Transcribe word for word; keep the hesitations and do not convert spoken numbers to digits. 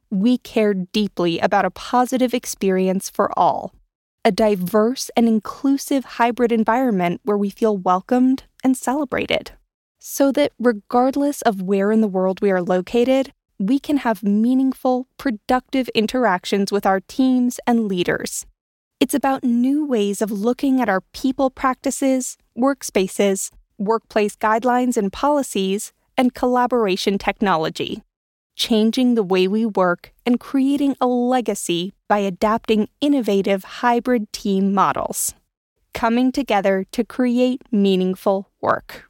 we care deeply about a positive experience for all, a diverse and inclusive hybrid environment where we feel welcomed and celebrated, so that regardless of where in the world we are located, we can have meaningful, productive interactions with our teams and leaders. It's about new ways of looking at our people practices, workspaces, workplace guidelines and policies, and collaboration technology, changing the way we work and creating a legacy by adapting innovative hybrid team models, coming together to create meaningful work.